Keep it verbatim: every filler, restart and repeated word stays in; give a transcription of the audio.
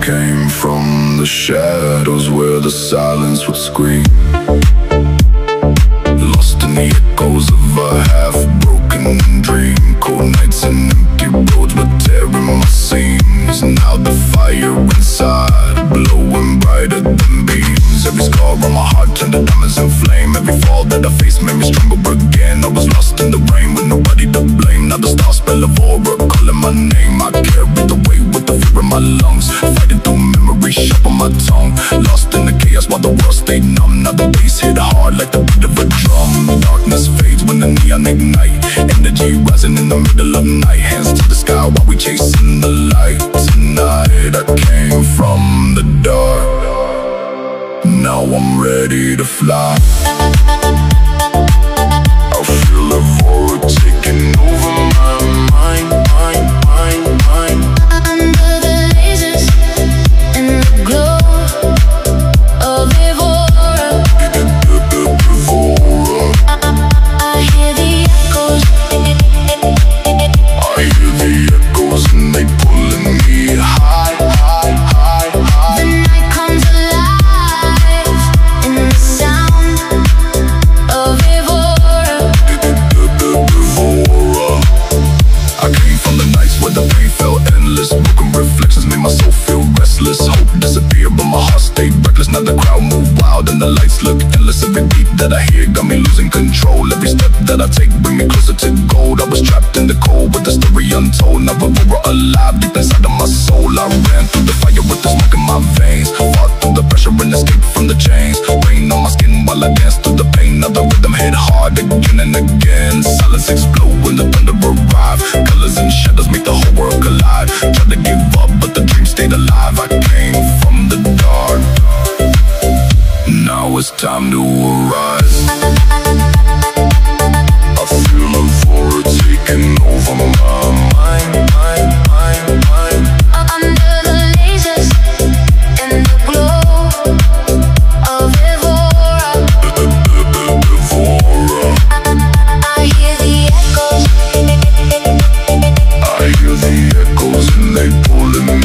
came from the shadows where the silence would scream, lost in the echoes of a half-broken dream. Cold nights and empty roads were tearing my seams. Now the fire inside, blowing brighter than beams. Every scar on my heart turned to diamonds in flame. Every fall that I faced made me stronger again. I was lost in the rain with nobody to blame. Now the stars spell of aura calling my name. I carry the weight with the fear in my lungs, fighting through memory, sharp on my tongue. Lost in the chaos while the world stayed numb. Now the bass hit hard like the beat of a drum. Darkness fades when the neon ignite, energy rising in the middle of night. Hands to the sky while we chasing the light. Tonight I came from the dark, now I'm ready to fly. I feel a void taking over my mind, mind, mind, mind. Under the lasers and the glow of Evora, I hear the echoes. I hear the echoes and they pulling me high, high, high, high. The night comes alive in the sound of Evora. I came from the nights where the pain felt endless. Broken reflections made my soul feel restless. Hope disappeared but my heart stayed reckless. Now the crowd moved wild and the lights look endless. Every beat that I hear got me losing control. Every step that I take bring me closer to gold. I was trapped in the cold with the story untold. Now we're alive deep inside of my soul. I ran through the fire with the smoke in my veins, fought through the pressure and escaped from the chains. Rain on my skin while I danced through the pain. Now the rhythm hit hard again and again. Silence explode when the thunder arrived. Colors and shadows make the whole world collide. Tried to give up but the dream stayed alive. I came from the dark, now it's time to arise. I feel a void taking over my mind, mind, mind, mind. Under the lasers and the glow of Evora, I hear the echoes. I hear the echoes and they pulling